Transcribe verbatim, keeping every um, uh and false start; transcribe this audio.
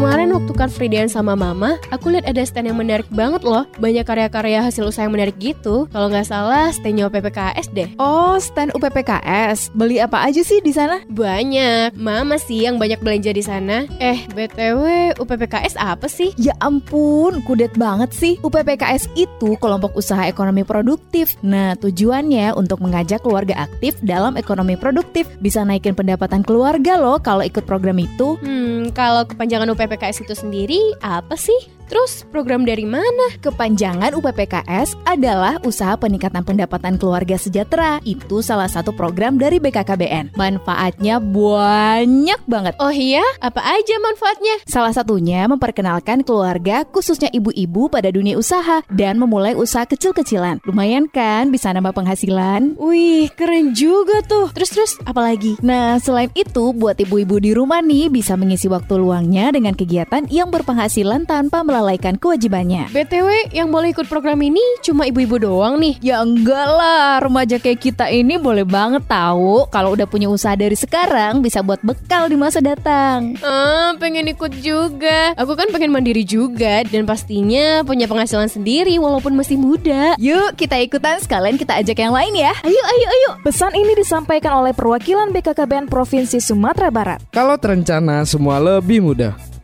Kemarin waktu Car Free Day sama Mama, aku lihat ada stand yang menarik banget loh. Banyak karya-karya hasil usaha yang menarik gitu. Kalau nggak salah, standnya U P P K S deh. Oh, stand U P P K S. Beli apa aja sih di sana? Banyak. Mama sih yang banyak belanja di sana. Eh, B T W U P P K S apa sih? Ya ampun, kudet banget sih. U P P K S itu kelompok usaha ekonomi produktif. Nah, tujuannya untuk mengajak keluarga aktif dalam ekonomi produktif. Bisa naikin pendapatan keluarga loh kalau ikut program itu. Hmm, kalau kepanjangan U P P K S itu sendiri apa sih? Terus program dari mana? Kepanjangan U P P K S adalah Usaha Peningkatan Pendapatan Keluarga Sejahtera. Itu salah satu program dari B K K B N. Manfaatnya banyak banget. Oh iya? Apa aja manfaatnya? Salah satunya memperkenalkan keluarga, khususnya ibu-ibu pada dunia usaha dan memulai usaha kecil-kecilan. Lumayan kan bisa nambah penghasilan? Wih, keren juga tuh. Terus-terus apa lagi? Nah, selain itu buat ibu-ibu di rumah nih bisa mengisi waktu luangnya dengan kegiatan yang berpenghasilan tanpa melalaikan kewajibannya. B T W yang boleh ikut program ini cuma ibu-ibu doang nih? Ya enggak lah, remaja kayak kita ini boleh banget tahu. Kalau udah punya usaha dari sekarang bisa buat bekal di masa datang. Ah, pengen ikut juga. Aku kan pengen mandiri juga dan pastinya punya penghasilan sendiri walaupun masih muda. Yuk kita ikutan, sekalian kita ajak yang lain ya. Ayo, ayo, ayo. Pesan ini disampaikan oleh perwakilan B K K B N Provinsi Sumatera Barat. Kalau terencana semua lebih mudah.